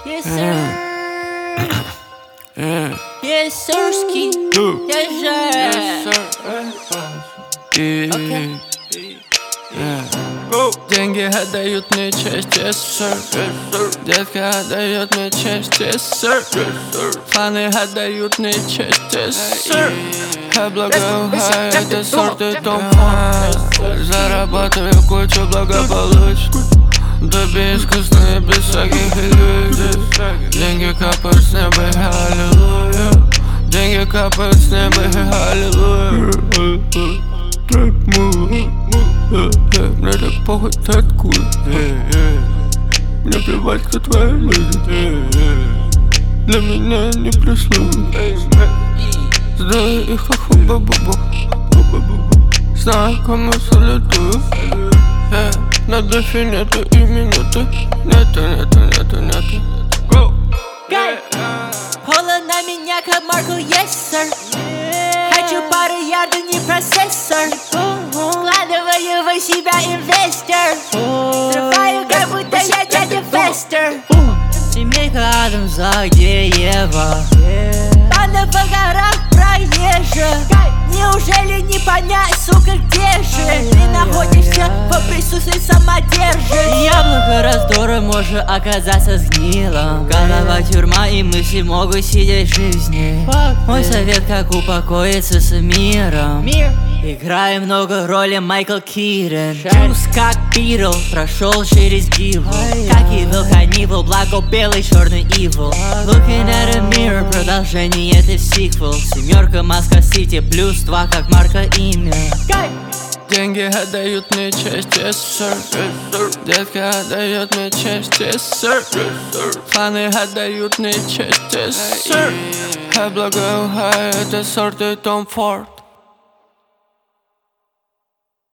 Yes, sir. Yes, sirski. Yes, sir. Деньги отдают мне честь, yes, sir. Детка отдает мне честь, yes, sir. Фаны отдают мне честь, yes, sir. Я благоухаю, это сорт и Том Форд. Зарабатываю кучу благополучно. Да безвкусные, без всяких иллюзий. Деньги капают с неба, аллилуйя. Деньги капают с неба, аллилуйя. Мне так похуй, ты откуда? Мне плевать, кто твои люди. Для меня не прислуги. Знаю их, ху-бу-бу-бу. Знаю, кому салютую. На дефи нету и минуты. Нету. Пола на меня как Маркл, yes, sir. Хочу пару ярдов, не процессор. Вкладываю в себя инвестор. Срываю, как будто я дядя Фестер. Семейка Адамса, где Ева? Банда по горах проезжая. Неужели не понять, сука, где же? Ты находишься в присутствии самодержи. Яблоко раздора может оказаться сгнилом. Голова тюрьма и мысли могут сидеть в жизни. Мой совет, как упокоиться с миром. Играю много роли Майкл Китон. Чувств как Питл, прошел через Диву. Как Evil Hannibal, благо белый, черный Evil. Looking at a mirror, продолжение это сиквел. Семерка, Маска Сити, плюс 2, как марка имя. Деньги отдают мне честь, yes, sir. Детка отдает мне честь, yes, sir. Фаны отдают мне честь, yes, sir. Я благоухаю, это сорт и Том Форд.